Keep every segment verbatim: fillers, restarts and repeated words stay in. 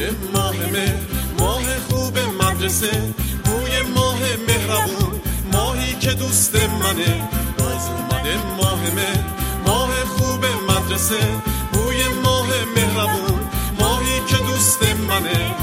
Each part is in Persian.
اومده ماه مهر، ماه خوب مدرسه، بوی ماه مهربون، ماهی که دوست منه. باز اومده ماه مهر، ماه خوب مدرسه، بوی ماه مهربون، ماهی که دوست منه.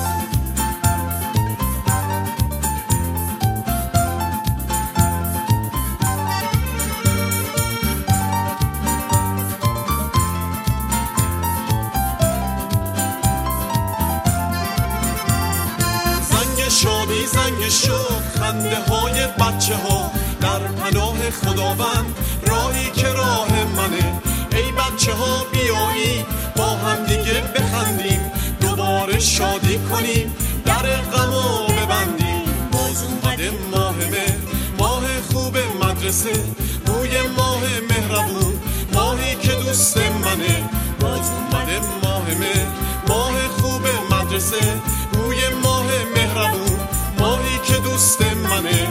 شادی زنگ شد، خنده های بچه ها در پناه خداوند، راهی که راه منه. ای بچه ها بیایی با هم دیگه بخندیم، دوباره شادی کنیم، در غمو ببندیم. باز اومده ماه مهر، ماه خوب مدرسه، بوی ماه مهربون، ماهی که دوست منه. باز اومده ماه مهر، ماه خوب مدرسه، بوی ماه مهربون، ماهی که دوست منه.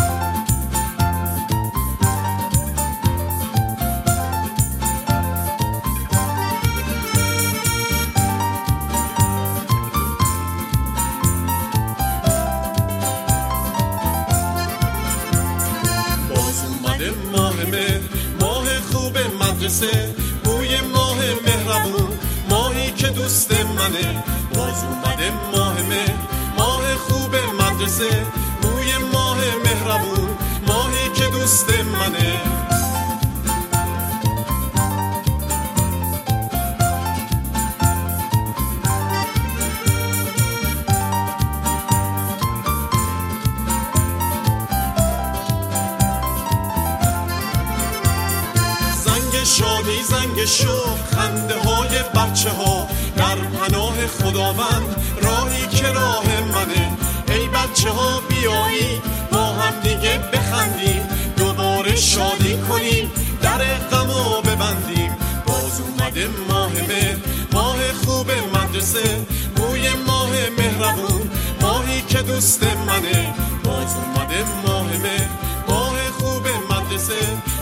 باز اومده ماه مهر، ماه خوب مدرسه، بوی ماه مهربون، ماهی که دوست منه. باز اومده ماه مهر، ماه خوب مدرسه، بوی ماه مهربون، ماهی که دوست منه. زنگ شادی زنگ شد، خنده های بچه ها در پناه خداوند، راهی که راه منه. ای بچه ها بیایی با هم دیگه بخندیم، دوباره شادی کنیم، در غمو ببندیم. باز اومده ماه مهر، ماه خوب مدرسه، بوی ماه مهربون، ماهی که دوست منه. باز اومده ماه مهر، ماه خوب مدرسه،